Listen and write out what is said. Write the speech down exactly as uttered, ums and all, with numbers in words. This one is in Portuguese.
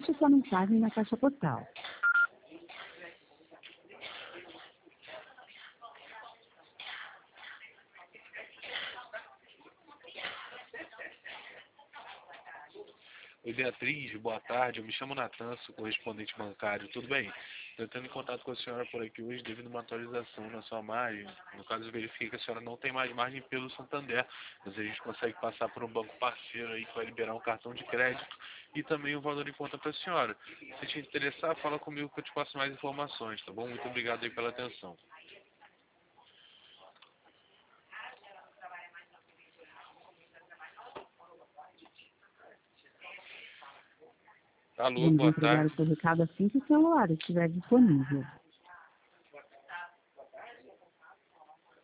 Deixe sua mensagem na caixa postal. Oi, Beatriz, boa tarde. Eu me chamo Natan, sou correspondente bancário. Tudo bem? Estou entrando em contato com a senhora por aqui hoje devido a uma atualização na sua margem. No caso, eu verifiquei que a senhora não tem mais margem pelo Santander, mas a gente consegue passar por um banco parceiro aí que vai liberar um cartão de crédito e também o valor em conta para a senhora. Se te interessar, fala comigo que eu te passo mais informações, tá bom? Muito obrigado aí pela atenção. Alô, Vamos boa entregar tarde. o seu recado assim que o celular estiver disponível.